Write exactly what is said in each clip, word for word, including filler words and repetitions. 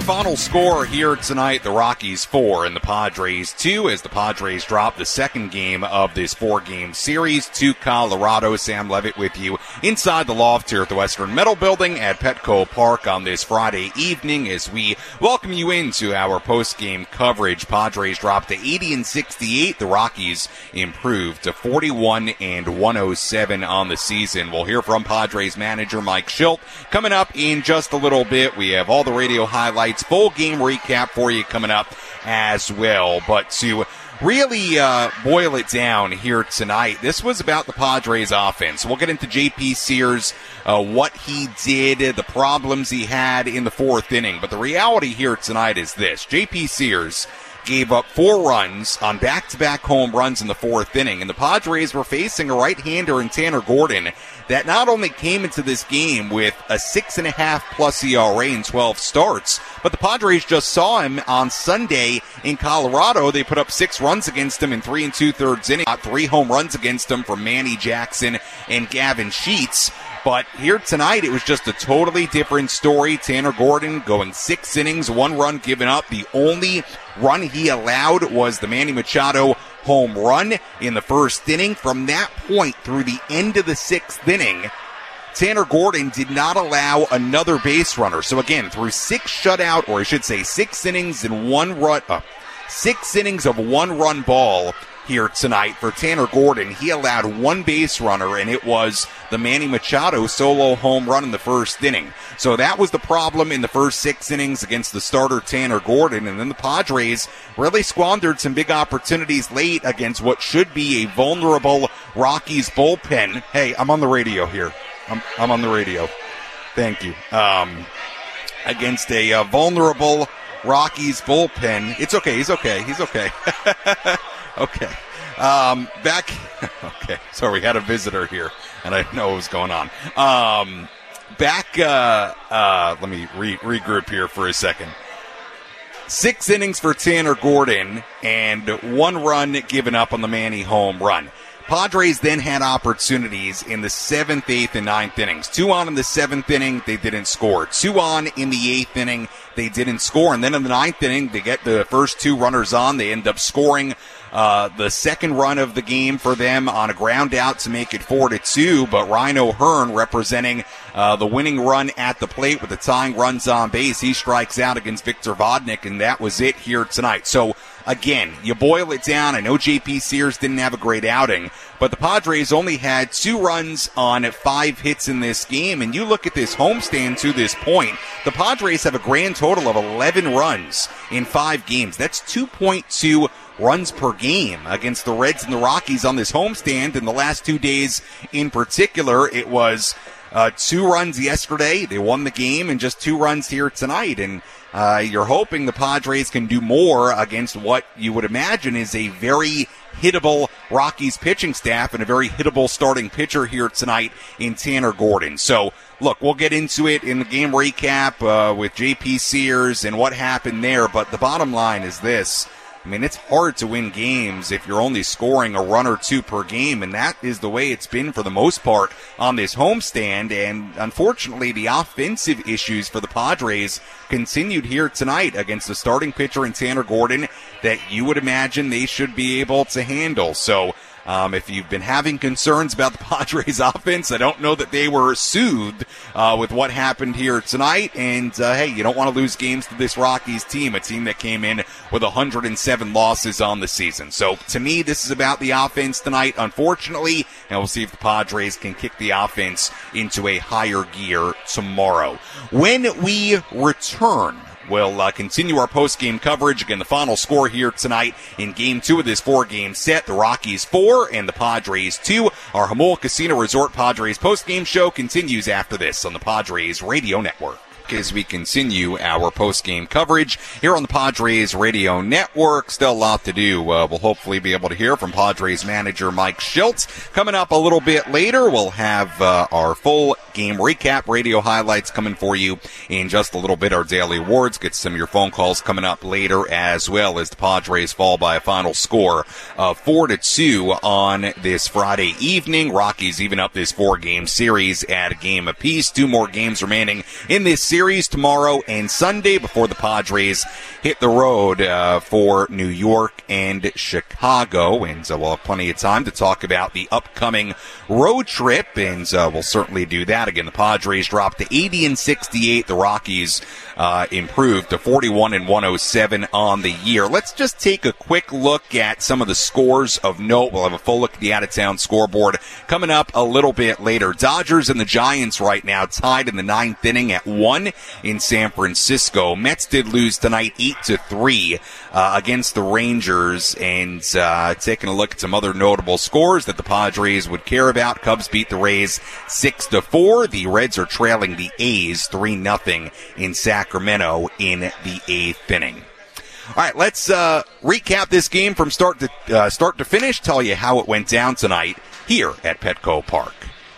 final score here tonight, the Rockies four and the Padres two, as the Padres drop the second game of this four-game series to Colorado. Sam Levitt with you inside the loft here at the Western Metal Building at Petco Park on this Friday evening as we welcome you into our post-game coverage. Padres dropped to eighty and sixty-eight. The Rockies improved to forty-one and one oh seven on the season. We'll hear from Padres manager Mike Shildt coming up in just a little bit. We have all the radio highlights, full game recap for you coming up as well. But to really uh, boil it down here tonight, this was about the Padres offense. We'll get into J P Sears, uh, what he did, the problems he had in the fourth inning. But the reality here tonight is this. J P Sears gave up four runs on back-to-back home runs in the fourth inning, and the Padres were facing a right-hander in Tanner Gordon that not only came into this game with a six and a half plus E R A in twelve starts, but the Padres just saw him on Sunday in Colorado. They put up six runs against him in three and two-thirds innings, got three home runs against him from Manny Jackson and Gavin Sheets. But here tonight, it was just a totally different story. Tanner Gordon going six innings, one run given up. The only run he allowed was the Manny Machado home run in the first inning. From that point through the end of the sixth inning, Tanner Gordon did not allow another base runner. So again, through six shutout, or I should say six innings and one run, uh, six innings of one-run ball here tonight for Tanner Gordon, he allowed one base runner, and it was the Manny Machado solo home run in the first inning. So that was the problem in the first six innings against the starter Tanner Gordon, and then the Padres really squandered some big opportunities late against what should be a vulnerable Rockies bullpen. Hey, I'm on the radio here. I'm, I'm on the radio. Thank you. Um, against a uh, vulnerable Rockies bullpen. It's okay. He's okay. He's okay. Okay. Um, back. Okay. Sorry, we had a visitor here, and I didn't know what was going on. Um, back. Uh, uh, let me re- regroup here for a second. Six innings for Tanner Gordon and one run given up on the Manny home run. Padres then had opportunities in the seventh, eighth, and ninth innings. Two on in the seventh inning, they didn't score. Two on in the eighth inning, they didn't score. And then in the ninth inning, they get the first two runners on. They end up scoring uh, the second run of the game for them on a ground out to make it four to two. But Ryan O'Hearn, representing uh, the winning run at the plate with the tying runs on base, he strikes out against Victor Vodnik, and that was it here tonight. So again, you boil it down. I know J P Sears didn't have a great outing, but the Padres only had two runs on five hits in this game. And you look at this homestand to this point, the Padres have a grand total of eleven runs in five games. That's two point two runs per game against the Reds and the Rockies on this homestand. In the last two days in particular, it was uh, two runs yesterday. They won the game, and just two runs here tonight. And Uh, you're hoping the Padres can do more against what you would imagine is a very hittable Rockies pitching staff and a very hittable starting pitcher here tonight in Tanner Gordon. So, look, we'll get into it in the game recap uh, with J P Sears and what happened there, but the bottom line is this. I mean, it's hard to win games if you're only scoring a run or two per game, and that is the way it's been for the most part on this homestand. And unfortunately, the offensive issues for the Padres continued here tonight against the starting pitcher in Tanner Gordon that you would imagine they should be able to handle. So, Um, if you've been having concerns about the Padres offense, I don't know that they were soothed uh, with what happened here tonight. And, uh, hey, you don't want to lose games to this Rockies team, a team that came in with one hundred seven losses on the season. So, to me, this is about the offense tonight, unfortunately, and we'll see if the Padres can kick the offense into a higher gear tomorrow. When we return, we'll uh, continue our post-game coverage. Again, the final score here tonight in Game two of this four-game set, the Rockies four and the Padres two. Our Jamul Casino Resort Padres post-game show continues after this on the Padres Radio Network. As we continue our post-game coverage here on the Padres Radio Network. Still a lot to do. Uh, we'll hopefully be able to hear from Padres manager Mike Shildt. Coming up a little bit later, we'll have uh, our full game recap, radio highlights coming for you in just a little bit. Our daily awards, get some of your phone calls coming up later as well as the Padres fall by a final score of four to two on this Friday evening. Rockies even up this four-game series at a game apiece. Two more games remaining in this series. series tomorrow and Sunday before the Padres hit the road uh, for New York and Chicago. And uh, we'll have plenty of time to talk about the upcoming road trip, and uh, we'll certainly do that. Again, the Padres dropped to eighty and sixty-eight. The Rockies uh, improved to forty-one and one oh seven on the year. Let's just take a quick look at some of the scores of note. We'll have a full look at the out-of-town scoreboard coming up a little bit later. Dodgers and the Giants right now tied in the ninth inning at one in San Francisco. Mets did lose tonight eight to three uh, against the Rangers. And uh, taking a look at some other notable scores that the Padres would care about. Cubs beat the Rays six to four. The Reds are trailing the A's three nothing in Sacramento in the eighth inning. All right, let's uh, recap this game from start to uh, start to finish, tell you how it went down tonight here at Petco Park.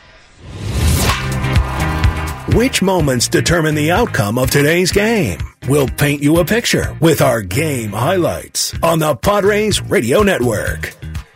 Which moments determine the outcome of today's game? We'll paint you a picture with our game highlights on the Padres Radio Network.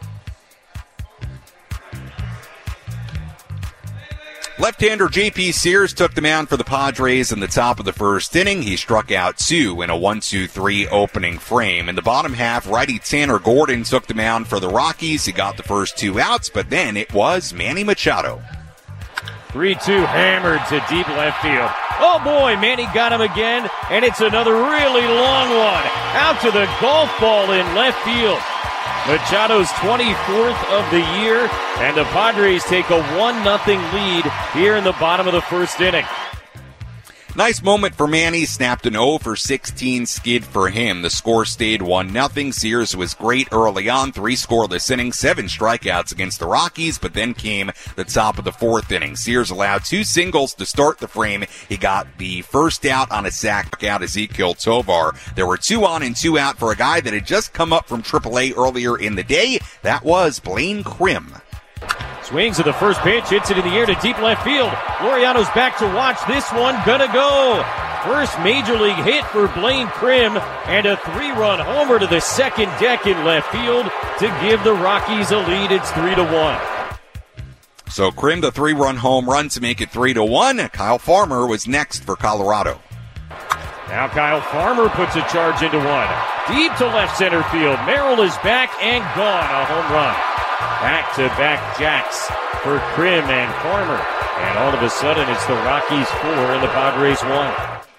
Left-hander J P Sears took the mound for the Padres in the top of the first inning. He struck out two in a one two three opening frame. In the bottom half, righty Tanner Gordon took the mound for the Rockies. He got the first two outs, but then it was Manny Machado. three two hammered to deep left field. Oh boy, Manny got him again, and it's another really long one. Out to the golf ball in left field. Machado's twenty-fourth of the year, and the Padres take a one nothing lead here in the bottom of the first inning. Nice moment for Manny. Snapped an oh for sixteen skid for him. The score stayed one nothing. Sears was great early on. Three scoreless innings, seven strikeouts against the Rockies, but then came the top of the fourth inning. Sears allowed two singles to start the frame. He got the first out on a sac out Ezequiel Tovar. There were two on and two out for a guy that had just come up from triple A earlier in the day. That was Blaine Krim. Swings at the first pitch, hits it in the air to deep left field. Laureano's back to watch this one, gonna go. First major league hit for Blaine Krim, and a three-run homer to the second deck in left field to give the Rockies a lead. It's three to one. So Krim, the three-run home run to make it three to one. Kyle Farmer was next for Colorado. Now Kyle Farmer puts a charge into one. Deep to left center field. Merrill is back and gone. A home run. Back-to-back jacks for Krim and Farmer. And all of a sudden, it's the Rockies four and the Padres one.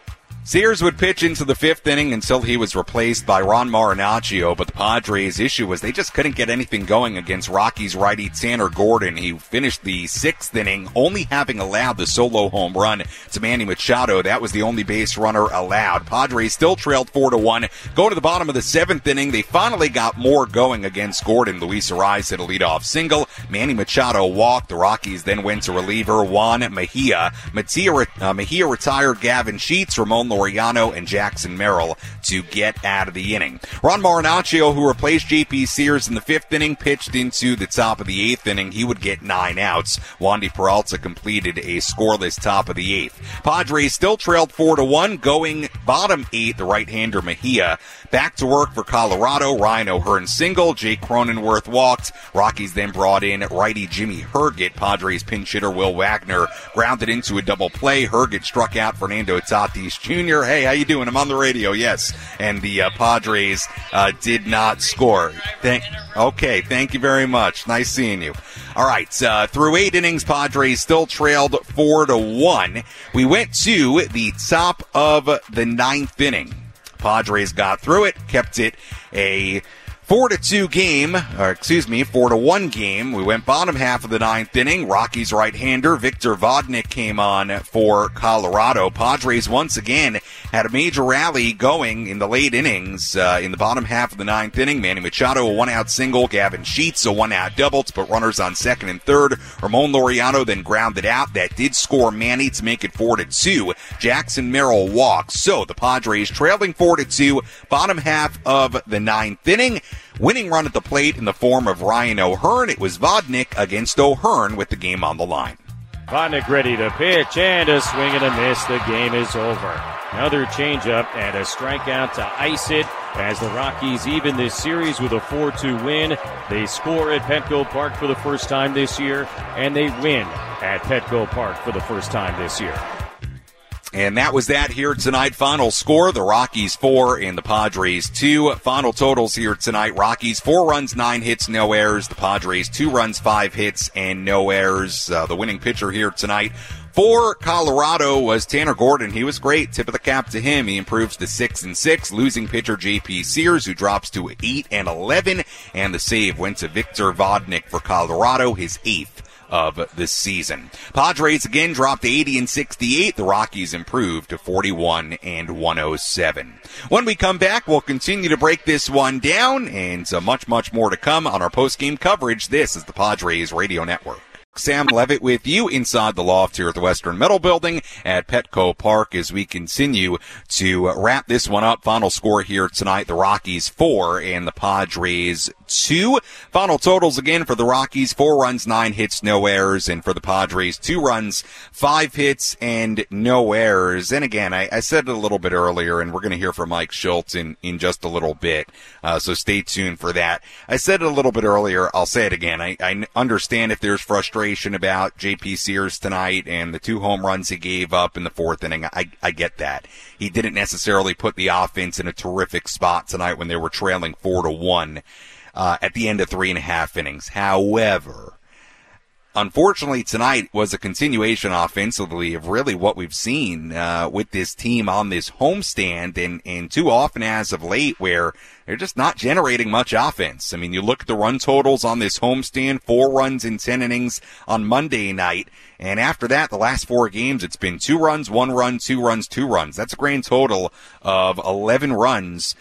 Sears would pitch into the fifth inning until he was replaced by Ron Marinaccio, but the Padres' issue was they just couldn't get anything going against Rockies righty Tanner Gordon. He finished the sixth inning only having allowed the solo home run to Manny Machado. That was the only base runner allowed. Padres still trailed four to one. Go to the bottom of the seventh inning. They finally got more going against Gordon. Luis Arraez hit a leadoff single. Manny Machado walked. The Rockies then went to reliever Juan Mejia. Mejia, uh, Mejia retired Gavin Sheets, Ramon Laureano, and Jackson Merrill to get out of the inning. Ron Marinaccio, who replaced J P Sears in the fifth inning, pitched into the top of the eighth inning. He would get nine outs. Wandy Peralta completed a scoreless top of the eighth. Padres still trailed four to one. Going bottom eight, the right-hander Mejia back to work for Colorado. Ryan O'Hearn single. Jake Cronenworth walked. Rockies then brought in righty Jimmy Herget. Padres pinch hitter Will Wagner grounded into a double play. Herget struck out Fernando Tatis Junior Hey, how you doing? I'm on the radio, yes. And the uh, Padres uh, did not score. Thank, okay, thank you very much. Nice seeing you. All right, uh, through eight innings, Padres still trailed four to one. We went to the top of the ninth inning. Padres got through it, kept it a Four to two game, or excuse me, four to one game. We went bottom half of the ninth inning. Rockies right-hander Victor Vodnik came on for Colorado. Padres once again had a major rally going in the late innings. Uh, in the bottom half of the ninth inning, Manny Machado a one-out single, Gavin Sheets a one-out double to put runners on second and third. Ramon Laureano then grounded out. That did score Manny to make it four to two. Jackson Merrill walks. So the Padres trailing four to two. Bottom half of the ninth inning. Winning run at the plate in the form of Ryan O'Hearn. It was Vodnik against O'Hearn with the game on the line. Vodnik ready to pitch, and a swing and a miss. The game is over. Another changeup and a strikeout to ice it as the Rockies even this series with a four two win. They score at Petco Park for the first time this year, and they win at Petco Park for the first time this year. And that was that here tonight. Final score, the Rockies four and the Padres two. Final totals here tonight, Rockies four runs, nine hits, no errors. The Padres two runs, five hits, and no errors. Uh, the winning pitcher here tonight for Colorado was Tanner Gordon. He was great. Tip of the cap to him. He improves to six and six. Losing pitcher J P Sears, who drops to eight and eleven. And the save went to Victor Vodnik for Colorado, his eighth of the season. Padres again dropped to eighty and sixty-eight. The Rockies improved to forty-one and one oh seven. When we come back, we'll continue to break this one down, and uh, much, much more to come on our post-game coverage. This is the Padres Radio Network. Sam Levitt with you inside the loft here at the Western Metal Building at Petco Park as we continue to wrap this one up. Final score here tonight, the Rockies four and the Padres two. Final totals again for the Rockies, four runs, nine hits, no errors, and for the Padres, two runs, five hits, and no errors. And again, I, I said it a little bit earlier, and we're going to hear from Mike Schultz in, in just a little bit, uh, so stay tuned for that. I said it a little bit earlier, I'll say it again. I, I understand if there's frustration about J P Sears tonight and the two home runs he gave up in the fourth inning. I, I get that. He didn't necessarily put the offense in a terrific spot tonight when they were trailing four to one uh, at the end of three and a half innings. However, unfortunately, tonight was a continuation offensively of really what we've seen uh, with this team on this homestand, and, and too often as of late where they're just not generating much offense. I mean, you look at the run totals on this homestand, four runs in ten innings on Monday night, and after that, the last four games, it's been two runs, one run, two runs, two runs. That's a grand total of eleven runs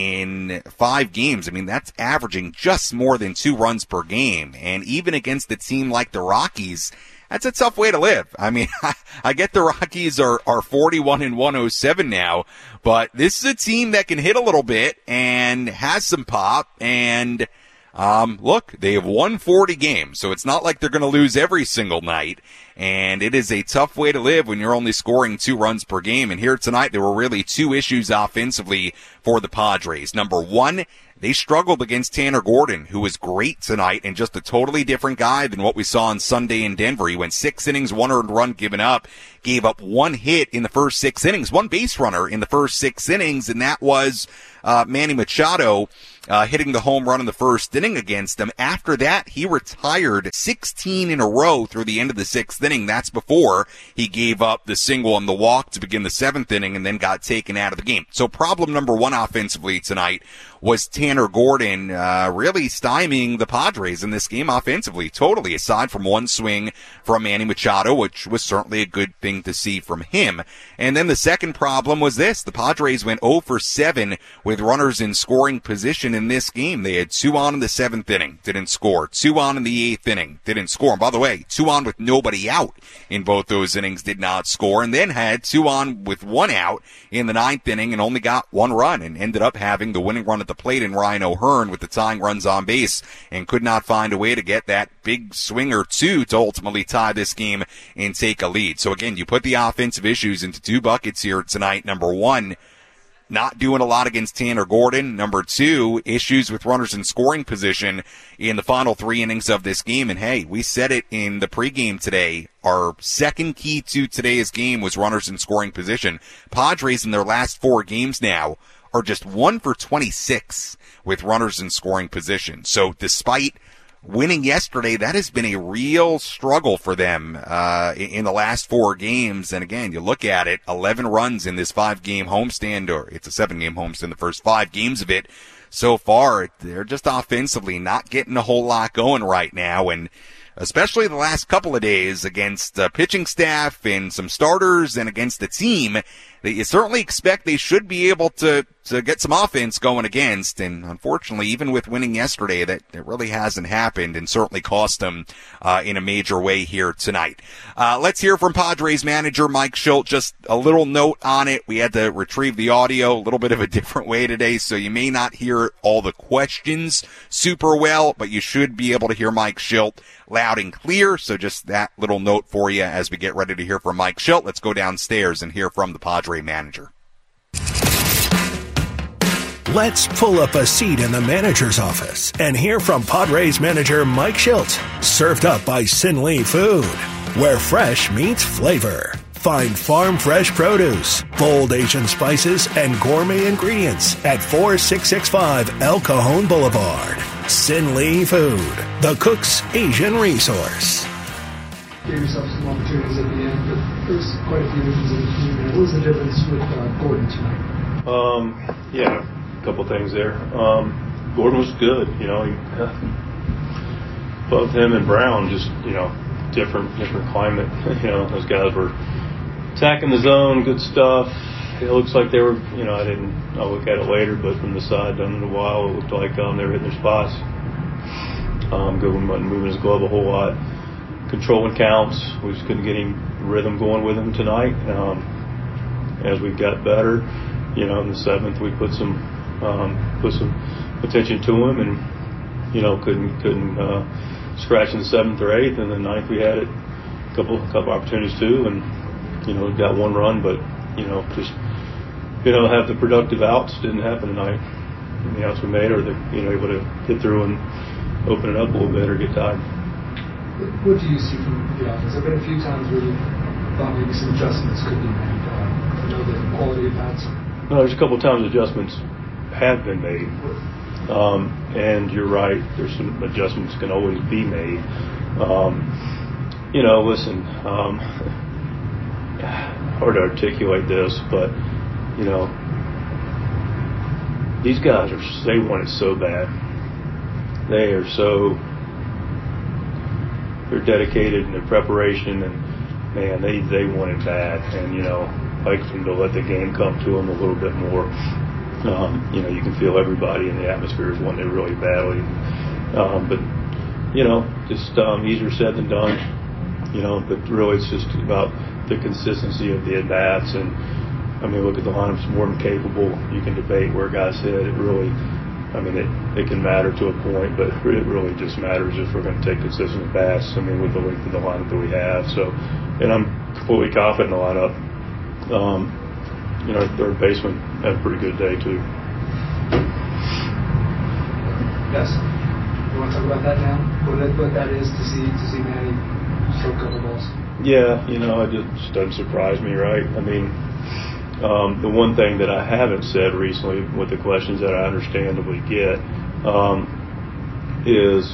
in five games. I mean, that's averaging just more than two runs per game. And even against a team like the Rockies, that's a tough way to live. I mean, I, I get the Rockies are, are forty-one and one oh seven now, but this is a team that can hit a little bit and has some pop. And um, look, they have won forty games, so it's not like they're going to lose every single night. And it is a tough way to live when you're only scoring two runs per game. And here tonight, there were really two issues offensively for the Padres. Number one, they struggled against Tanner Gordon, who was great tonight and just a totally different guy than what we saw on Sunday in Denver. He went six innings, one earned run given up, gave up one hit in the first six innings, one base runner in the first six innings, and that was uh, Manny Machado uh, hitting the home run in the first inning against them. After that, he retired sixteen in a row through the end of the sixth inning. That's before he gave up the single and the walk to begin the seventh inning and then got taken out of the game. So problem number one offensively tonight was Tanner Gordon uh, really stymieing the Padres in this game offensively, totally, aside from one swing from Manny Machado, which was certainly a good thing to see from him. And then the second problem was this. The Padres went oh for seven with runners in scoring position in this game. They had two on in the seventh inning, didn't score. Two on in the eighth inning, didn't score. And by the way, two on with nobody out in both those innings, did not score. And then had two on with one out in the ninth inning and only got one run and ended up having the winning run at the plate in Ryan O'Hearn with the tying runs on base and could not find a way to get that big swing or two to ultimately tie this game and take a lead. So again, you put the offensive issues into two buckets here tonight. Number one, not doing a lot against Tanner Gordon. Number two, issues with runners in scoring position in the final three innings of this game. And hey, we said it in the pregame today. Our second key to today's game was runners in scoring position. Padres in their last four games now are just one for twenty-six with runners in scoring position. So despite winning yesterday, that has been a real struggle for them uh, in the last four games. And again, you look at it, eleven runs in this five-game homestand, or it's a seven-game homestand, the first five games of it so far. They're just offensively not getting a whole lot going right now, and especially the last couple of days against the pitching staff and some starters and against the team that you certainly expect they should be able to, to get some offense going against. And unfortunately, even with winning yesterday, that, that really hasn't happened and certainly cost them uh, in a major way here tonight. Uh, let's hear from Padres manager Mike Schultz. Just a little note on it. We had to retrieve the audio a little bit of a different way today, so you may not hear all the questions super well, but you should be able to hear Mike Schultz loud and clear. So just that little note for you as we get ready to hear from Mike Schultz. Let's go downstairs and hear from the Padres manager. Let's pull up a seat in the manager's office and hear from Padres manager Mike Schultz, served up by Sin Lee Food, where fresh meets flavor. Find farm fresh produce, bold Asian spices, and gourmet ingredients at forty-six sixty-five El Cajon Boulevard. Sin Lee Food, the cook's Asian resource. Gave yourself some opportunities at the end, but there's quite a few issues in the team. What was the difference with uh, Gordon tonight? Um, yeah, a couple things there. Um, Gordon was good, you know. He, uh, both him and Brown, just you know, different different climate. You know, those guys were attacking the zone, good stuff. It looks like they were, you know, I didn't, I'll look at it later, but from the side, done in a while, it looked like um, they were hitting their spots. Um, Goodwin wasn't moving his glove a whole lot. Controlling counts. We just couldn't get any rhythm going with him tonight. Um, as we got better, you know, in the seventh we put some um, put some attention to him, and you know couldn't couldn't uh, scratch in the seventh or eighth. And then ninth we had it a couple couple opportunities too, and you know got one run, but you know just you know have the productive outs didn't happen tonight. And the outs we made, or the you know able to get through and open it up a little bit or get tied. What do you see from the offense? There have been a few times where you thought maybe some adjustments could be made. Uh, I know the quality of bats. No, there's a couple of times adjustments have been made. Um, and you're right, there's some adjustments can always be made. Um, you know, listen, um, hard to articulate this, but, you know, these guys, are they want it so bad. They are so... They're dedicated in their preparation, and man, they they want it bad. And you know, I like them to let the game come to them a little bit more. Um, you know, you can feel everybody in the atmosphere is wanting it really badly. Um, but you know, just um, easier said than done. You know, but really, it's just about the consistency of the at bats. And I mean, look at the lineup's more than capable. You can debate where guys hit. It really. I mean, it, it can matter to a point, but it really just matters if we're going to take consistent bats. I mean, with the length of the lineup that we have. So, and I'm completely confident in the lineup. Um, you know, third baseman had a pretty good day too. Yes. You want to talk about that now? What that, what that is to see to see Manny throw a couple balls. Yeah, you know, it just doesn't surprise me, right? I mean. Um, the one thing that I haven't said recently with the questions that I understandably get um, is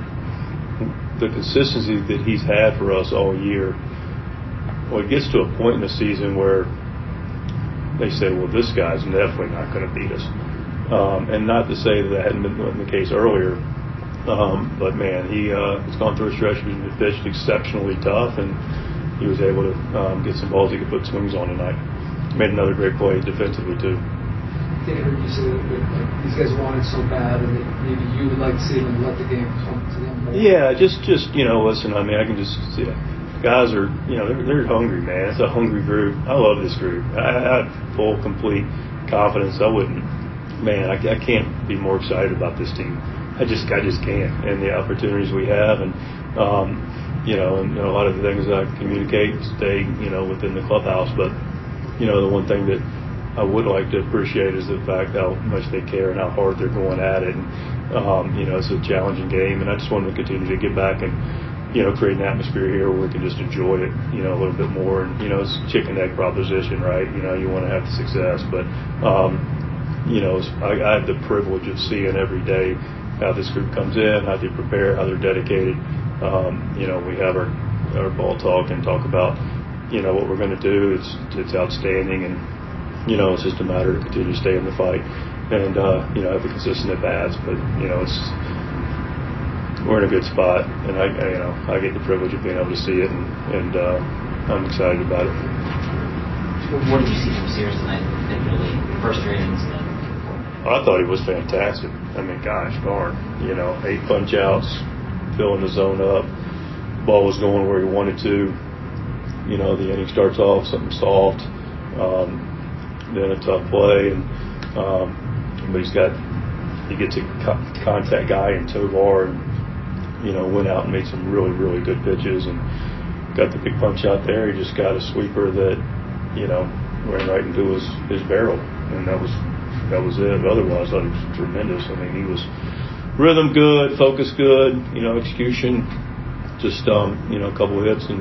the consistency that he's had for us all year. Well, it gets to a point in the season where they say, well, this guy's definitely not going to beat us. Um, and not to say that that hadn't been the case earlier, um, but, man, he uh, has gone through a stretch where he's pitched exceptionally tough, and he was able to um, get some balls he could put swings on tonight. Made another great play defensively too. I think I heard you say that like, these guys want it so bad, and that maybe you would like to see them let the game come to them more. Yeah, just just you know, listen. I mean, I can just see it. Guys are you know they're they're hungry, man. It's a hungry group. I love this group. I, I have full, complete confidence. I wouldn't, man. I, I can't be more excited about this team. I just I just can't, and the opportunities we have, and um, you know, and, and a lot of the things that I communicate stay you know within the clubhouse, but. You know, the one thing that I would like to appreciate is the fact how much they care and how hard they're going at it. And, um, you know, it's a challenging game, and I just want to continue to get back and, you know, create an atmosphere here where we can just enjoy it, you know, a little bit more. And, you know, it's a chicken egg proposition, right? You know, you want to have the success. But, um, you know, I, I have the privilege of seeing every day how this group comes in, how they prepare, how they're dedicated. Um, you know, we have our, our ball talk and talk about, you know, what we're going to do. It's it's outstanding, and you know, it's just a matter to continue to stay in the fight and uh, you know have the consistent at bats. But you know, it's we're in a good spot, and I, I you know I get the privilege of being able to see it, and, and uh, I'm excited about it. What did you see from Sears tonight, particularly first three innings? I thought he was fantastic. I mean, gosh darn, you know, eight punch outs, filling the zone up, ball was going where he wanted to. You know, the inning starts off something soft, um, then a tough play, and um, but he's got he gets a co- contact guy in Tovar, and you know went out and made some really really good pitches, and got the big punch out there. He just got a sweeper that you know ran right into his, his barrel, and that was that was it. But otherwise, I thought he was tremendous. I mean, he was rhythm good, focus good, you know, execution, just um, you know a couple of hits and.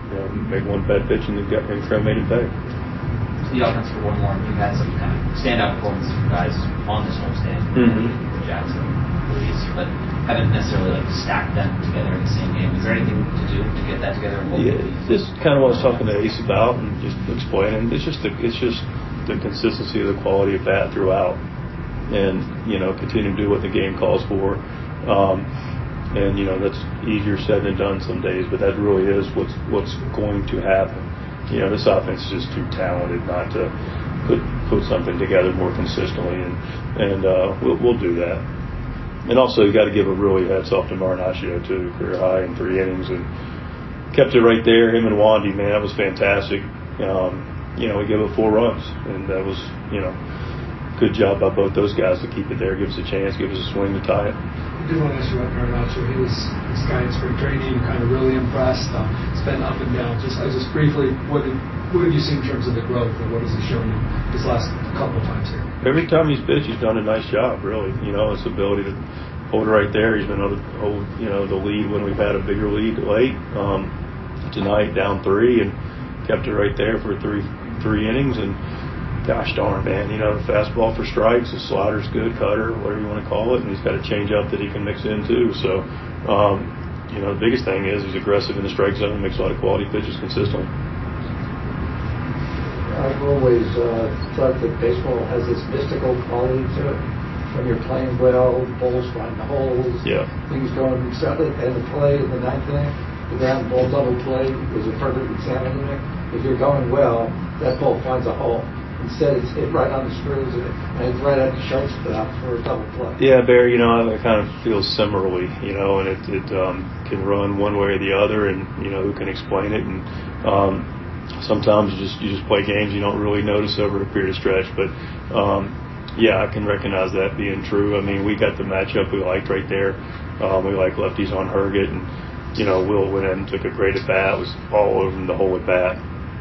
you know, make one bad pitch and the crowd made it pay. So the offense for one more, you had some kind of standout performances from guys on this homestand, mm-hmm. Jackson, Luis, but haven't necessarily like stacked them together in the same game. Is there anything to do to get that together? Yeah, this is kind of what I was talking to Ace about and just explaining. It's just the, it's just the consistency of the quality of bat throughout, and you know, continue to do what the game calls for. Um, and you know, that's easier said than done some days, but that really is what's what's going to happen. You know, this offense is just too talented not to put put something together more consistently, and and uh, we'll we'll do that. And also, you got to give a really hats off to Marinaccio too, career high in three innings, and kept it right there. Him and Wandy, man, that was fantastic. Um, you know, we gave up four runs, and that was, you know, good job by both those guys to keep it there, give us a chance, give us a swing to tie it. I did want to ask you about Marinaccio. He was this guy in spring training, kind of really impressed. Um, it's been up and down. Just, I just briefly, what did, what have you seen in terms of the growth, and what has he shown you his last couple of times here? Every time he's pitched, he's done a nice job, really. You know, his ability to hold it right there. He's been able to hold, you know, the lead when we've had a bigger lead late. Um, tonight, down three, and kept it right there for three three innings. And gosh darn, man, you know, the fastball for strikes, the slider's good, cutter, whatever you want to call it, and he's got a changeup that he can mix in too. So, um, you know, the biggest thing is he's aggressive in the strike zone and makes a lot of quality pitches consistently. I've always uh, thought that baseball has this mystical quality to it. When you're playing well, balls find the holes, yeah. things going exactly. And the play in the ninth inning, the ground ball double play was a perfect example of it. If you're going well, that ball finds a hole. Instead, it's hit right on the screws and it's right at the shortstop for a double play. Yeah, Barry, you know, I kind of feel similarly, you know, and it, it um, can run one way or the other, and, you know, who can explain it. And um, sometimes you just you just play games you don't really notice over a period of stretch. But, um, yeah, I can recognize that being true. I mean, we got the matchup we liked right there. Um, we like lefties on Herget, and, you know, Will went in and took a great at-bat. It was all over him the whole at-bat.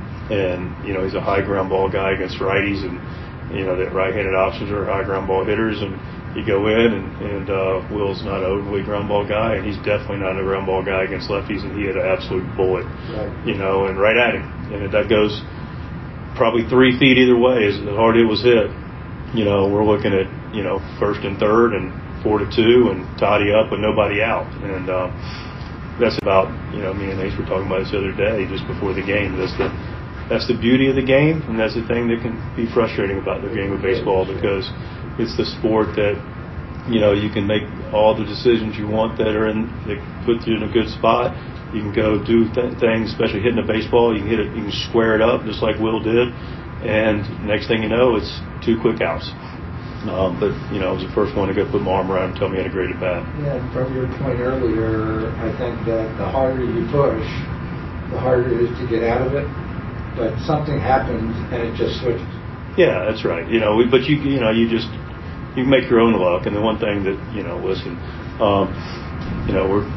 And, you know, he's a high ground ball guy against righties, and, you know, that right-handed options are high ground ball hitters, and you go in, and, and uh, Will's not an overly ground ball guy, and he's definitely not a ground ball guy against lefties, and he had an absolute bullet, right. you know, and right at him. And that goes probably three feet either way as hard it was hit. You know, we're looking at, you know, first and third and four to two and tidy up with nobody out. And um, that's about, you know, me and Ace were talking about this the other day just before the game. That's the That's the beauty of the game, and that's the thing that can be frustrating about the game of baseball, because it's the sport that, you know, you can make all the decisions you want that are in that put you in a good spot. You can go do th- things, especially hitting a baseball. You can hit it, you can square it up just like Will did, and next thing you know, it's two quick outs. Um, but you know, I was the first one to go put my arm around him and tell me he had a great at bat. Yeah, from your point earlier, I think that the harder you push, the harder it is to get out of it. But something happens and it just switches. Yeah, that's right. You know, we, but you you know, you just you make your own luck. And the one thing that, you know, listen, um, you know, we're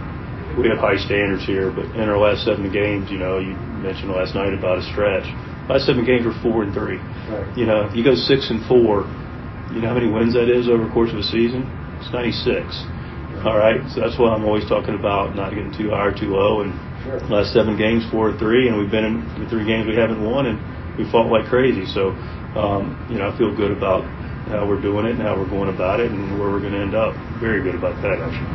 we have high standards here, but in our last seven games, you know, you mentioned last night about a stretch. Last seven games were four and three. Right. You know, if you go six and four, you know how many wins that is over the course of a season? It's ninety-six. Right. All right, so that's why I'm always talking about not getting too high or too low. And sure. Last seven games, four or three, and we've been in the three games we haven't won, and we fought like crazy. So, um, you know, I feel good about how we're doing it and how we're going about it and where we're going to end up. Very good about that, actually.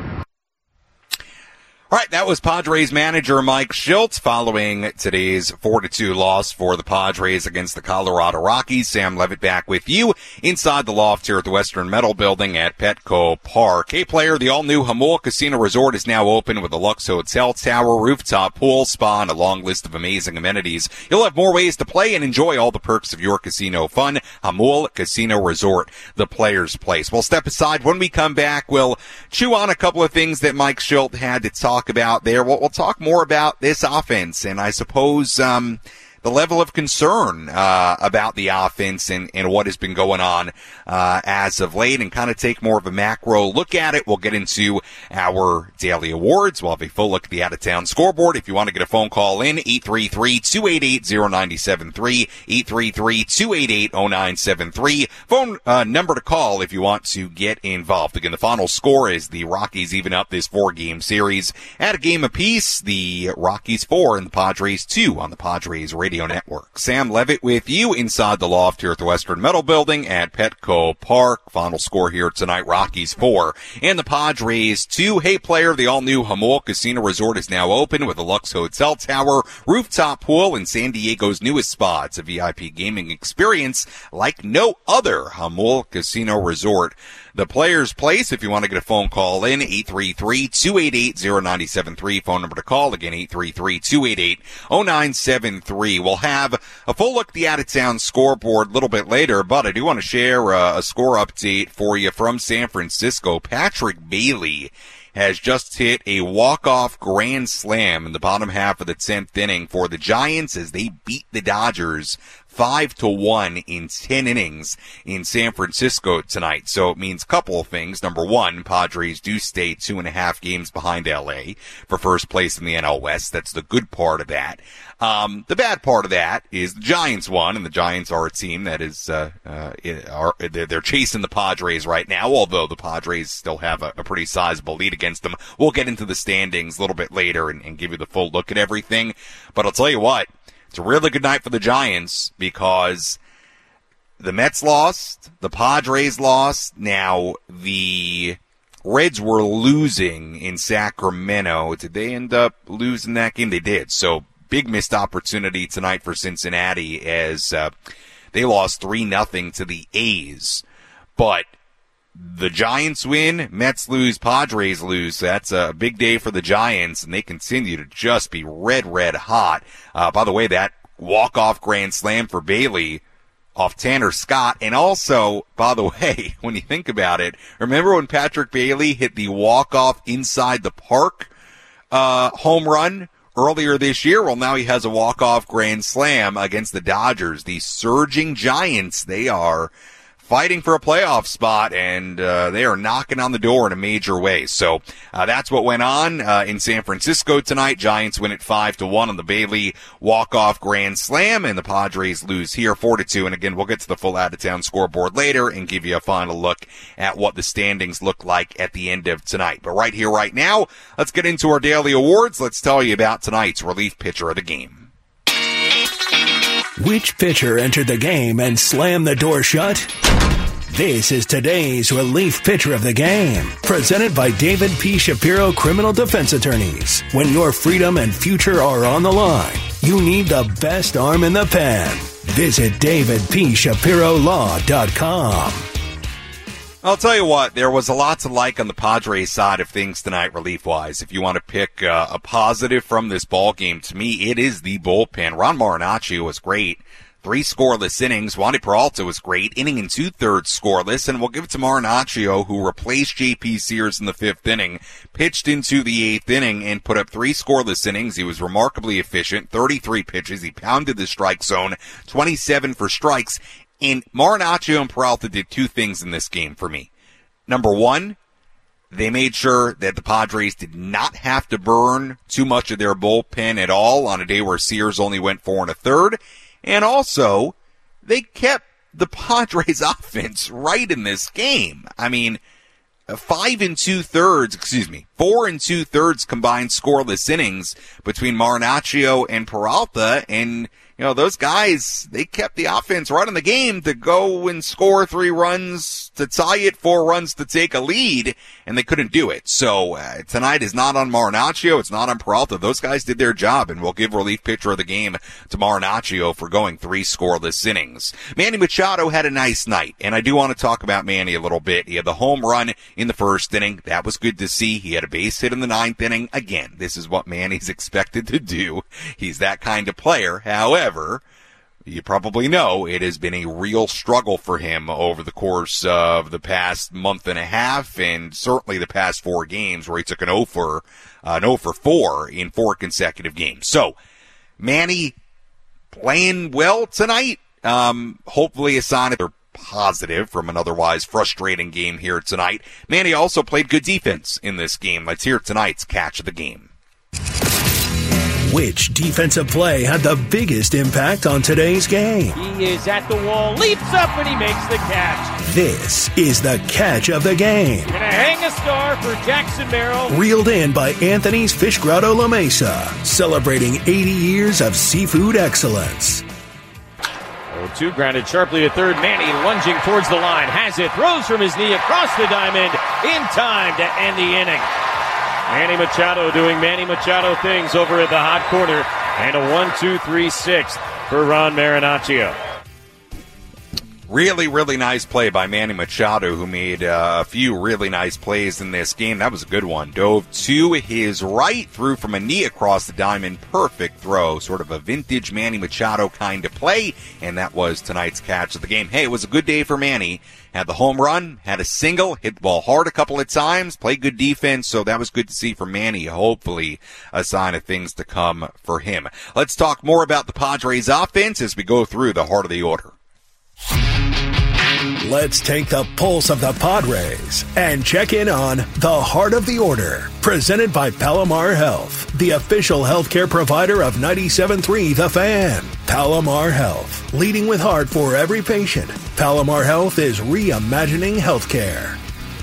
All right, that was Padres manager Mike Shildt following today's four to two loss for the Padres against the Colorado Rockies. Sam Levitt back with you inside the loft here at the Western Metal Building at Petco Park. Hey, player, the all-new Jamul Casino Resort is now open with a Lux Hotel Tower, rooftop pool, spa, and a long list of amazing amenities. You'll have more ways to play and enjoy all the perks of your casino fun. Jamul Casino Resort, the player's place. We'll step aside. When we come back, we'll chew on a couple of things that Mike Shildt had to talk about there. We'll, we'll talk more about this offense, and I suppose um, the level of concern uh, about the offense and, and what has been going on uh, as of late, and kind of take more of a macro look at it. We'll get into our daily awards. We'll have a full look at the out-of-town scoreboard. If you want to get a phone call in, eight three three, two eight eight, zero nine seven three, eight three three, two eight eight, zero nine seven three. Phone uh, number to call if you want to get involved. Again, the final score is the Rockies even up this four-game series at a game apiece. The Rockies four and the Padres two on the Padres Radio Network. Sam Levitt with you inside the loft here at the Western Metal Building at Petco Park. Final score here tonight, Rockies four and the Padres two. Hey player, the all-new Jamul Casino Resort is now open with a Lux Hotel Tower, rooftop pool, and San Diego's newest spa. It's a V I P gaming experience like no other. Jamul Casino Resort, the Players Place. If you want to get a phone call in, eight three three, two eight eight, zero nine seven three. Phone number to call, again, eight three three, two eight eight, zero nine seven three. We'll have a full look at the out-of-town scoreboard a little bit later, but I do want to share a, a score update for you from San Francisco. Patrick Bailey has just hit a walk-off grand slam in the bottom half of the tenth inning for the Giants as they beat the Dodgers five to one in ten innings in San Francisco tonight. So it means a couple of things. Number one, Padres do stay two and a half games behind L A for first place in the N L West. That's the good part of that. Um, the bad part of that is the Giants won, and the Giants are a team that is, uh, uh, are, they're chasing the Padres right now, although the Padres still have a, a pretty sizable lead against them. We'll get into the standings a little bit later and, and give you the full look at everything. But I'll tell you what, it's a really good night for the Giants because the Mets lost, the Padres lost. Now, the Reds were losing in Sacramento. Did they end up losing that game? They did. So, big missed opportunity tonight for Cincinnati as uh, they lost three nothing to the A's. But the Giants win, Mets lose, Padres lose. That's a big day for the Giants, and they continue to just be red, red hot. Uh, by the way, that walk-off grand slam for Bailey off Tanner Scott. And also, by the way, when you think about it, remember when Patrick Bailey hit the walk-off inside the park uh, home run earlier this year? Well, now he has a walk-off grand slam against the Dodgers. The surging Giants, they are fighting for a playoff spot, and uh, they are knocking on the door in a major way. So uh, that's what went on uh, in San Francisco tonight. Giants win it five to one on the Bailey walk-off grand slam, and the Padres lose here four to two. And again, we'll get to the full out-of-town scoreboard later and give you a final look at what the standings look like at the end of tonight. But right here, right now, let's get into our daily awards. Let's tell you about tonight's relief pitcher of the game. Which pitcher entered the game and slammed the door shut? This is today's Relief Pitcher of the Game, presented by David P. Shapiro Criminal Defense Attorneys. When your freedom and future are on the line, you need the best arm in the pen. Visit david p shapiro law dot com. I'll tell you what, there was a lot to like on the Padres side of things tonight, relief-wise. If you want to pick uh, a positive from this ball game, to me, it is the bullpen. Ron Marinaccio was great. Three scoreless innings. Wandy Peralta was great. Inning and two-thirds scoreless. And we'll give it to Marinaccio, who replaced J P. Sears in the fifth inning, pitched into the eighth inning, and put up three scoreless innings. He was remarkably efficient. thirty-three pitches. He pounded the strike zone. twenty-seven for strikes. And Marinaccio and Peralta did two things in this game for me. Number one, they made sure that the Padres did not have to burn too much of their bullpen at all on a day where Sears only went four and a third. And also, they kept the Padres offense right in this game. I mean, five and two thirds, excuse me, four and two thirds combined scoreless innings between Marinaccio and Peralta. And, you know, those guys, they kept the offense right in the game to go and score three runs to tie it, four runs to take a lead, and they couldn't do it. So uh, tonight is not on Marinaccio. It's not on Peralta. Those guys did their job, and we'll give relief pitcher of the game to Marinaccio for going three scoreless innings. Manny Machado had a nice night, and I do want to talk about Manny a little bit. He had the home run in the first inning. That was good to see. He had a base hit in the ninth inning. Again, this is what Manny's expected to do. He's that kind of player. However, you probably know it has been a real struggle for him over the course of the past month and a half, and certainly the past four games where he took an oh for four in four consecutive games. So, Manny playing well tonight. Um, hopefully a sign of they're positive from an otherwise frustrating game here tonight. Manny also played good defense in this game. Let's hear tonight's catch of the game. Which defensive play had the biggest impact on today's game? He is at the wall, leaps up, and he makes the catch. This is the catch of the game. Gonna hang a star for Jackson Merrill. Reeled in by Anthony's Fish Grotto La Mesa, celebrating eighty years of seafood excellence. oh two grounded sharply to third. Manny lunging towards the line. Has it. Throws from his knee across the diamond in time to end the inning. Manny Machado doing Manny Machado things over at the hot corner. And a one two three sixth for Ron Marinaccio. Really, really nice play by Manny Machado, who made uh, a few really nice plays in this game. That was a good one. Dove to his right, threw from a knee across the diamond. Perfect throw. Sort of a vintage Manny Machado kind of play. And that was tonight's catch of the game. Hey, it was a good day for Manny. Had the home run, had a single, hit the ball hard a couple of times, played good defense, so that was good to see for Manny. Hopefully a sign of things to come for him. Let's talk more about the Padres offense as we go through the heart of the order. Let's take the pulse of the Padres and check in on the Heart of the Order, presented by Palomar Health, the official healthcare provider of ninety-seven point three The Fan. Palomar Health, leading with heart for every patient. Palomar Health is reimagining healthcare.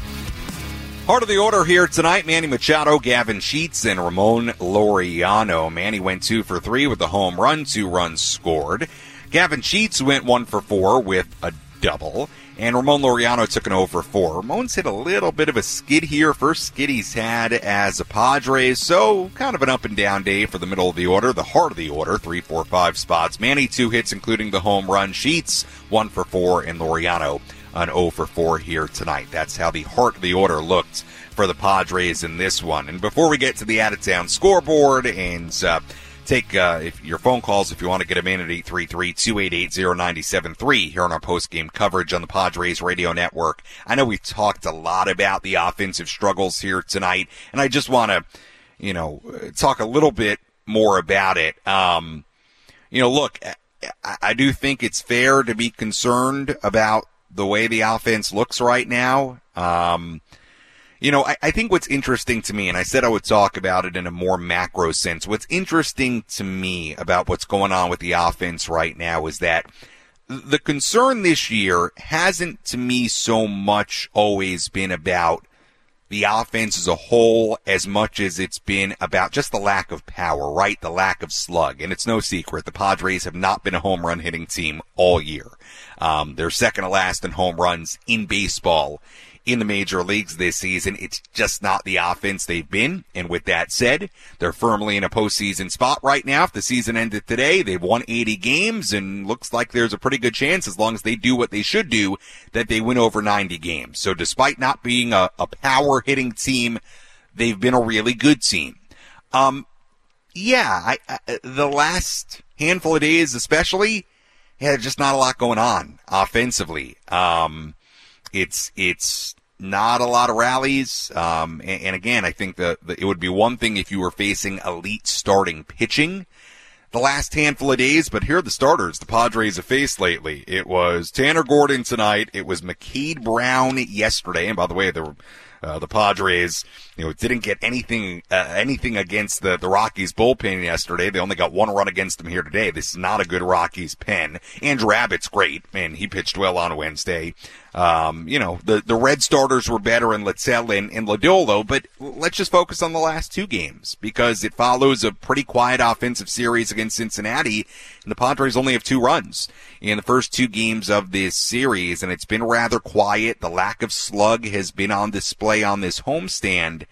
Heart of the order here tonight, Manny Machado, Gavin Sheets, and Ramon Laureano. Manny went two for three with a home run, two runs scored. Gavin Sheets went one for four with a double. And Ramon Laureano took an oh for four. Ramon's hit a little bit of a skid here. First skid he's had as a Padres. So kind of an up and down day for the middle of the order. The heart of the order, three, four, five spots. Manny, two hits, including the home run. Sheets, one for four. And Laureano, an oh for four here tonight. That's how the heart of the order looked for the Padres in this one. And before we get to the out-of-town scoreboard and uh, take uh, if your phone calls if you want to get them in at eight three three, two eight eight, zero nine seven three here on our post-game coverage on the Padres Radio Network. I know we've talked a lot about the offensive struggles here tonight, and I just want to, you know, talk a little bit more about it. Um, you know, look, I, I do think it's fair to be concerned about the way the offense looks right now. Um, You know, I, I think what's interesting to me, and I said I would talk about it in a more macro sense, what's interesting to me about what's going on with the offense right now is that the concern this year hasn't, to me, so much always been about the offense as a whole as much as it's been about just the lack of power, right? The lack of slug. And it's no secret, the Padres have not been a home run hitting team all year. Um, they're second to last in home runs in baseball in the major leagues this season. It's just not the offense they've been. And with that said, they're firmly in a postseason spot right now. If the season ended today, they've won eighty games and looks like there's a pretty good chance, as long as they do what they should do, that they win over ninety games. So despite not being a, a power hitting team, they've been a really good team. Um, yeah, I, I, the last handful of days especially, yeah, just not a lot going on offensively. Um, It's it's not a lot of rallies, um, and, and again, I think that it would be one thing if you were facing elite starting pitching the last handful of days, but here are the starters the Padres have faced lately. It was Tanner Gordon tonight, it was McCade Brown yesterday, and by the way, the uh, the Padres, you know, didn't get anything uh, anything against the, the Rockies bullpen yesterday. They only got one run against them here today. This is not a good Rockies pen. Andrew Abbott's great, and he pitched well on Wednesday. Um, you know, the, the red starters were better in Letzel and, and Lodolo, but let's just focus on the last two games because it follows a pretty quiet offensive series against Cincinnati, and the Padres only have two runs in the first two games of this series, and it's been rather quiet. The lack of slug has been on display on this homestand.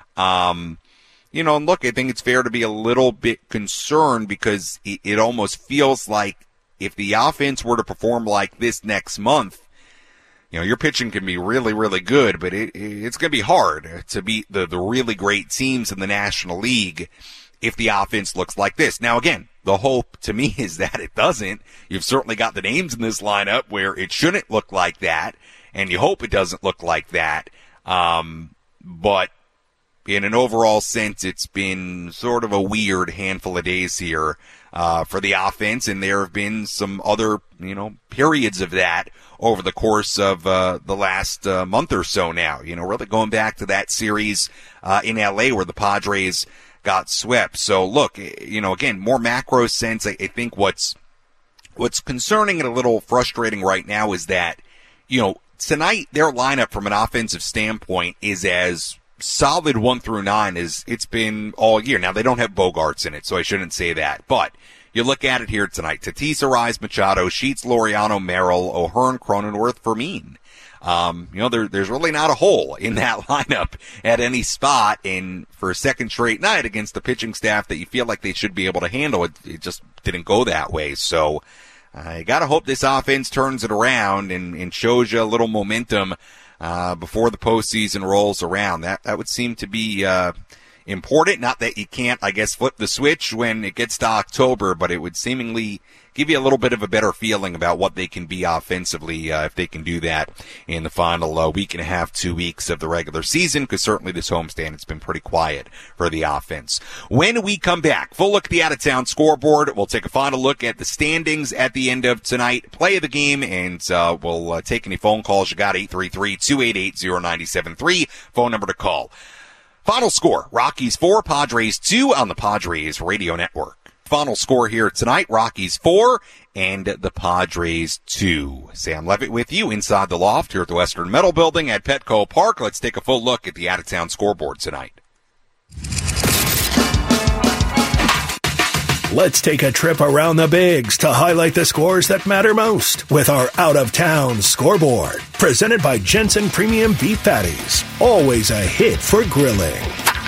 Um, you know, and look, I think it's fair to be a little bit concerned because it, it almost feels like if the offense were to perform like this next month, you know, your pitching can be really, really good, but it, it's going to be hard to beat the, the really great teams in the National League if the offense looks like this. Now, again, the hope to me is that it doesn't. You've certainly got the names in this lineup where it shouldn't look like that, and you hope it doesn't look like that. Um, but, in an overall sense, it's been sort of a weird handful of days here uh, for the offense, and there have been some other, you know, periods of that over the course of uh, the last uh, month or so now. You know, really going back to that series uh, in L A where the Padres got swept. So, look, you know, again, more macro sense, I, I think what's what's concerning and a little frustrating right now is that, you know, tonight their lineup from an offensive standpoint is as solid one through nine as it's been all year. Now, they don't have Bogarts in it, so I shouldn't say that. But you look at it here tonight. Tatis, Arraez, Machado, Sheets, Laureano, Merrill, O'Hearn, Cronenworth, Fermin. Um, you know, there, there's really not a hole in that lineup at any spot. And for a second straight night against the pitching staff that you feel like they should be able to handle, it, it just didn't go that way. So I uh, got to hope this offense turns it around and, and shows you a little momentum uh, before the postseason rolls around. That that would seem to be uh, important. Not that you can't, I guess, flip the switch when it gets to October, but it would seemingly give you a little bit of a better feeling about what they can be offensively uh, if they can do that in the final uh, week and a half, two weeks of the regular season, because certainly this homestand has been pretty quiet for the offense. When we come back, full look at the out-of-town scoreboard. We'll take a final look at the standings at the end of tonight, play of the game, and uh, we'll uh, take any phone calls you got, eight three three, two eight eight, zero nine seven three, phone number to call. Final score, Rockies four, Padres two on the Padres Radio Network. Final score here tonight, Rockies four and the Padres two. Sam Levitt with you inside the loft here at the Western Metal Building at Petco Park. Let's take a full look at the out-of-town scoreboard tonight. Let's take a trip around the bigs to highlight the scores that matter most with our out-of-town scoreboard. Presented by Jensen Premium Beef Patties. Always a hit for grilling.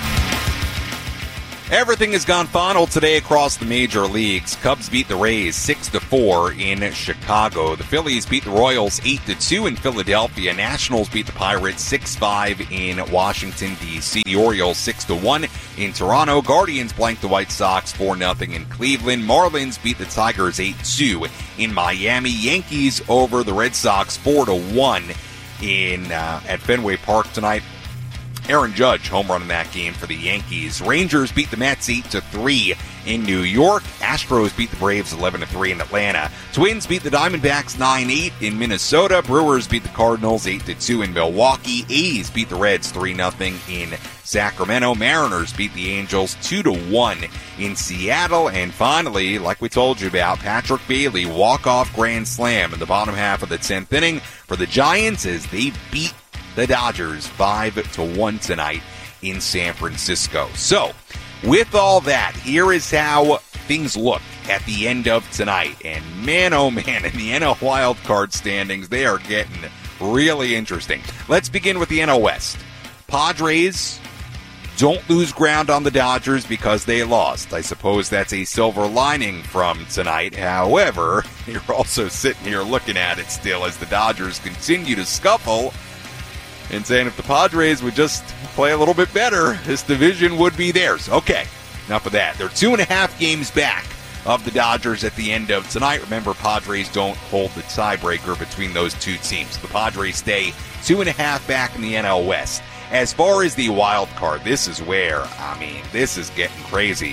Everything has gone final today across the major leagues. Cubs beat the Rays six to four in Chicago. The Phillies beat the Royals eight to two in Philadelphia. Nationals beat the Pirates six five in Washington, D C. The Orioles six to one in Toronto. Guardians blanked the White Sox four nothing in Cleveland. Marlins beat the Tigers eight two in Miami. Yankees over the Red Sox four to one in uh, at Fenway Park tonight. Aaron Judge home run in that game for the Yankees. Rangers beat the Mets eight to three in New York. Astros beat the Braves eleven to three in Atlanta. Twins beat the Diamondbacks nine eight in Minnesota. Brewers beat the Cardinals eight to two in Milwaukee. A's beat the Reds three nothing in Sacramento. Mariners beat the Angels two to one in Seattle. And finally, like we told you about, Patrick Bailey walk-off grand slam in the bottom half of the tenth inning for the Giants as they beat the Dodgers five to one tonight in San Francisco. So, with all that, here is how things look at the end of tonight. And man, oh man, in the N L wildcard standings, they are getting really interesting. Let's begin with the N L West. Padres don't lose ground on the Dodgers because they lost. I suppose that's a silver lining from tonight. However, you're also sitting here looking at it still as the Dodgers continue to scuffle and saying if the Padres would just play a little bit better, this division would be theirs. Okay, enough of that. They're two and a half games back of the Dodgers at the end of tonight. Remember, Padres don't hold the tiebreaker between those two teams. The Padres stay two and a half back in the N L West. As far as the wild card, this is where, I mean, this is getting crazy.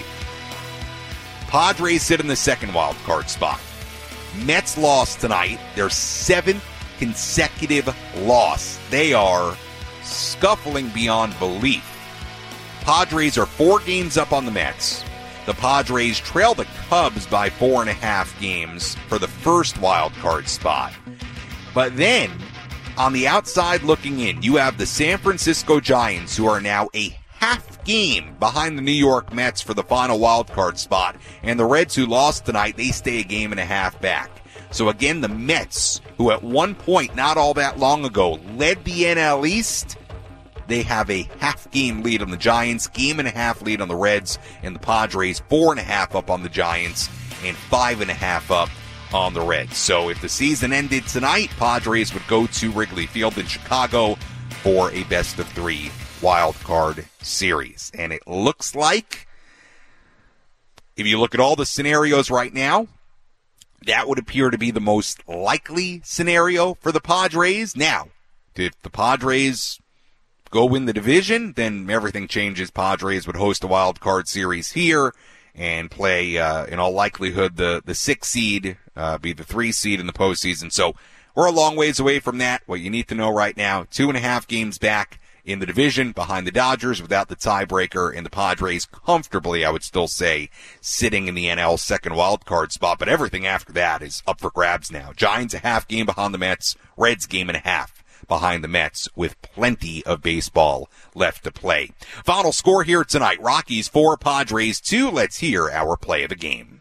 Padres sit in the second wild card spot. Mets lost tonight. Their seventh consecutive loss. They are scuffling beyond belief. Padres are four games up on the Mets. The Padres trail the Cubs by four and a half games for the first wild card spot. But then, on the outside looking in, you have the San Francisco Giants, who are now a half game behind the New York Mets for the final wild card spot. And the Reds, who lost tonight, they stay a game and a half back. So again, the Mets, who at one point not all that long ago led the N L East, they have a half-game lead on the Giants, game and a half lead on the Reds, and the Padres four and a half up on the Giants and five and a half up on the Reds. So if the season ended tonight, Padres would go to Wrigley Field in Chicago for a best-of-three wild card series. And it looks like, if you look at all the scenarios right now, that would appear to be the most likely scenario for the Padres. Now, if the Padres go win the division, then everything changes. Padres would host a wild card series here and play, uh, in all likelihood, the, the six seed, uh, be the three seed in the postseason. So we're a long ways away from that. What you need to know right now, two and a half games back in the division behind the Dodgers without the tiebreaker, and the Padres comfortably, I would still say, sitting in the N L second wild card spot. But everything after that is up for grabs now. Giants a half game behind the Mets, Reds game and a half behind the Mets with plenty of baseball left to play. Final score here tonight, Rockies four, Padres two. Let's hear our play of the game.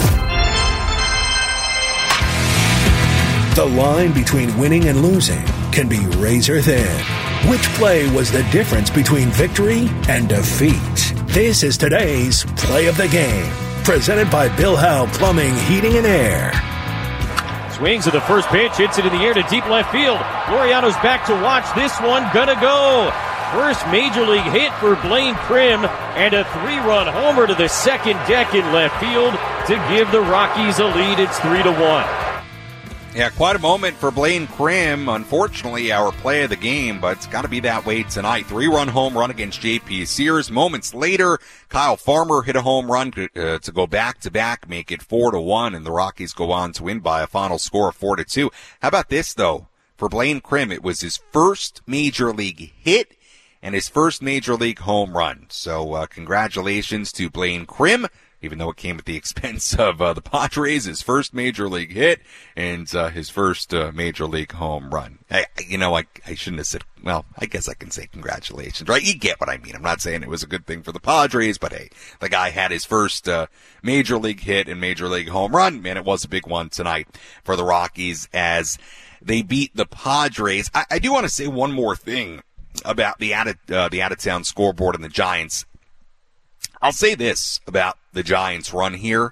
The line between winning and losing can be razor thin. Which play was the difference between victory and defeat? This is today's Play of the Game, presented by Bill Howe Plumbing, Heating, and Air. Swings at the first pitch, hits it in the air to deep left field. Laureano's back to watch this one, gonna go. First major league hit for Blaine Prim, and a three-run homer to the second deck in left field to give the Rockies a lead. It's three to one. Yeah, quite a moment for Blaine Prim. Unfortunately, our play of the game, but it's got to be that way tonight. Three-run home run against J P Sears. Moments later, Kyle Farmer hit a home run to, uh, to go back-to-back, make it four to one, and the Rockies go on to win by a final score of four to two. How about this, though? For Blaine Prim, it was his first major league hit and his first major league home run. So uh, congratulations to Blaine Prim, even though it came at the expense of uh, the Padres, his first major league hit and uh, his first uh, major league home run. I, you know, I, I shouldn't have said, well, I guess I can say congratulations, right? You get what I mean. I'm not saying it was a good thing for the Padres, but hey, the guy had his first uh, major league hit and major league home run. Man, it was a big one tonight for the Rockies as they beat the Padres. I, I do want to say one more thing about the out of, uh, the out-of-town scoreboard and the Giants. I'll say this about the Giants' run here.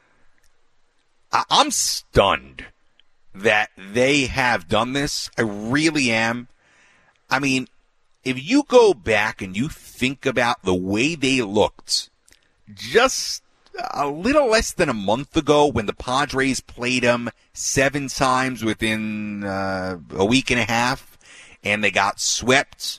I- I'm stunned that they have done this. I really am. I mean, if you go back and you think about the way they looked just a little less than a month ago when the Padres played them seven times within uh, a week and a half, and they got swept,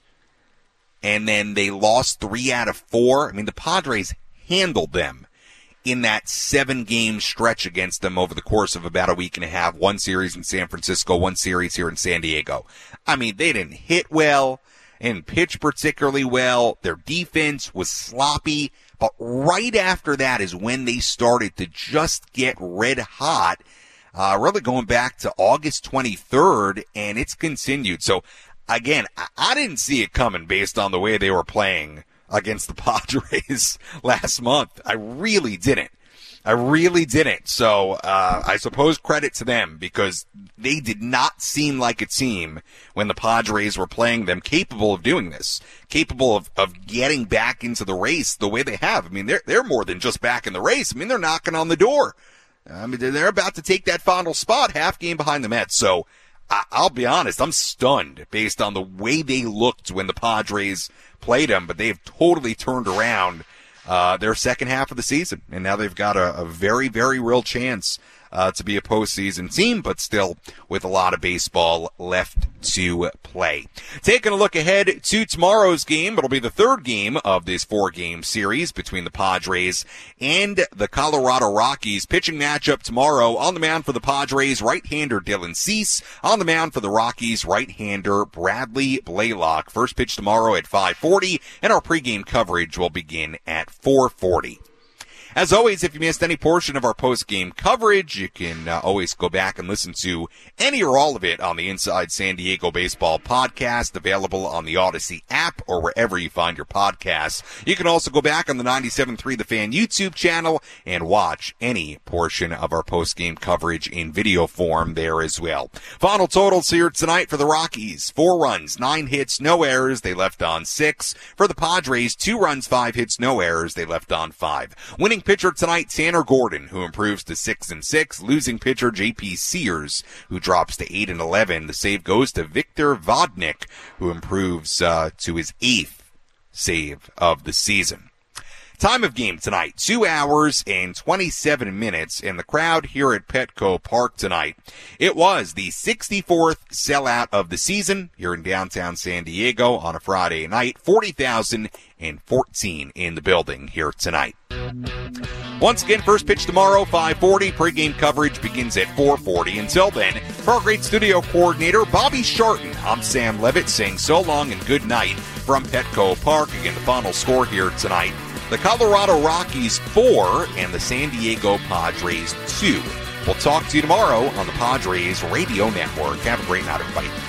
and then they lost three out of four. I mean, the Padres handled them in that seven-game stretch against them over the course of about a week and a half. One series in San Francisco, one series here in San Diego. I mean, they didn't hit well and pitch particularly well. Their defense was sloppy. But right after that is when they started to just get red hot, uh, really going back to August twenty-third, and it's continued. So, again, I didn't see it coming based on the way they were playing against the Padres last month. I really didn't. I really didn't. So uh, I suppose credit to them because they did not seem like a team when the Padres were playing them capable of doing this, capable of, of getting back into the race the way they have. I mean, they're, they're more than just back in the race. I mean, they're knocking on the door. I mean, they're about to take that final spot, half game behind the Mets. So I'll be honest, I'm stunned based on the way they looked when the Padres played them, but they have totally turned around uh, their second half of the season, and now they've got a, a very, very real chance uh, to be a postseason team, but still with a lot of baseball left to play. Taking a look ahead to tomorrow's game, it'll be the third game of this four-game series between the Padres and the Colorado Rockies. Pitching matchup tomorrow on the mound for the Padres, right-hander Dylan Cease. On the mound for the Rockies, right-hander Bradley Blaylock. First pitch tomorrow at five forty, and our pregame coverage will begin at four forty. As always, if you missed any portion of our post-game coverage, you can uh, always go back and listen to any or all of it on the Inside San Diego Baseball podcast, available on the Odyssey app or wherever you find your podcasts. You can also go back on the ninety-seven point three The Fan YouTube channel and watch any portion of our post-game coverage in video form there as well. Final totals here tonight for the Rockies. Four runs, nine hits, no errors. They left on six. For the Padres, two runs, five hits, no errors. They left on five. Winning pitcher tonight, Tanner Gordon, who improves to six and six. Losing pitcher, J P Sears, who drops to eight and eleven. The save goes to Victor Vodnik, who improves uh, to his eighth save of the season. Time of game tonight, two hours and twenty-seven minutes, and the crowd here at Petco Park tonight. It was the sixty-fourth sellout of the season here in downtown San Diego on a Friday night, forty thousand fourteen in the building here tonight. Once again, first pitch tomorrow, five forty. Pre-game coverage begins at four forty. Until then, for our great studio coordinator, Bobby Sharton, I'm Sam Levitt saying so long and good night from Petco Park. Again, the final score here tonight, the Colorado Rockies four and the San Diego Padres two. We'll talk to you tomorrow on the Padres Radio Network. Have a great night, everybody.